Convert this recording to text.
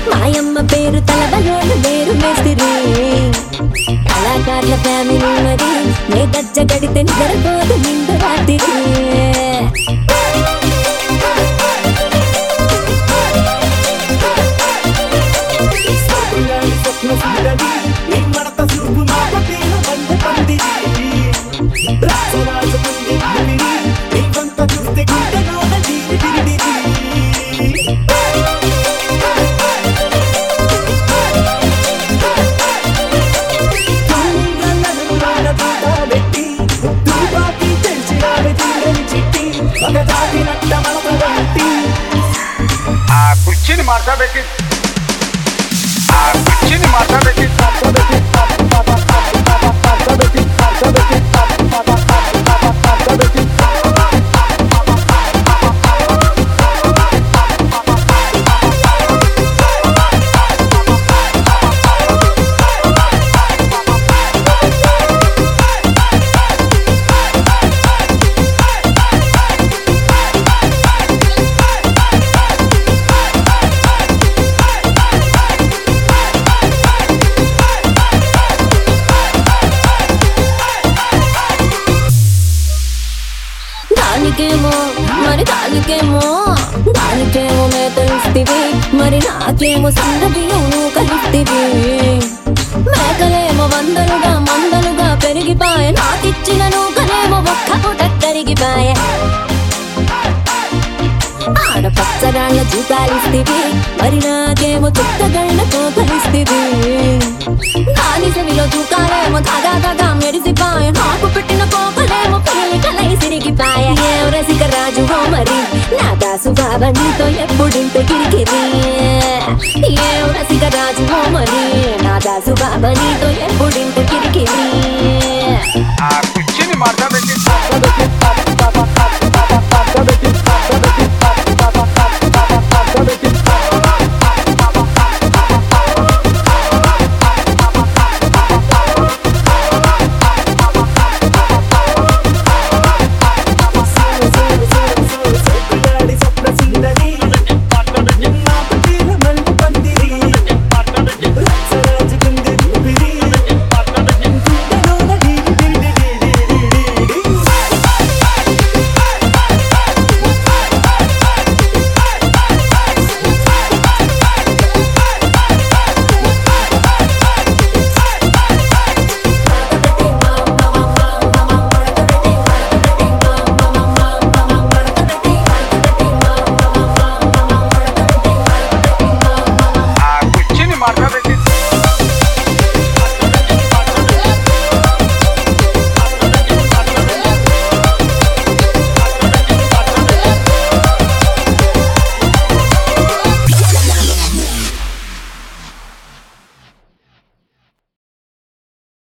మాయమ్మ పేరు తలబలోలు వేరు మేస్తిరి కళాకారుల ఫ్యామిలీ మరి నే గజ్జ గడితే నిద్రపోదు నిండు రాత్రి కుర్చీని మార్చబెట్టి దానికేమో మేతలిస్తివి మరి నాకేమో సందడియో నువ్వు కలిస్తివి మేకలేమో వందలుగా మందలుగా పెరిగిపాయే నాకిచ్చిన నూకలేమో ఒక్క పూట కరిగిపాయే ఆడపచ్చరాళ్ళ జూకాలిస్తివి మరి నాకేమో చుక్కగళ్ళతో కలిస్తివి దాని చెవిలో జూకాలేమో తగా మెరిసిపాయే నాకు పెట్టిన కోకలేమో పిల్లకలై సిరిగిపాయే రసిక రాజువో మరి నా దాసు బాబా నీతో ఎప్పుడింత కిరికిరి రసిక రాజువో మరి నా దాసు బాబా నీతో ఎప్పుడింత కిరికిరి కుర్చీని మార్చబెట్టి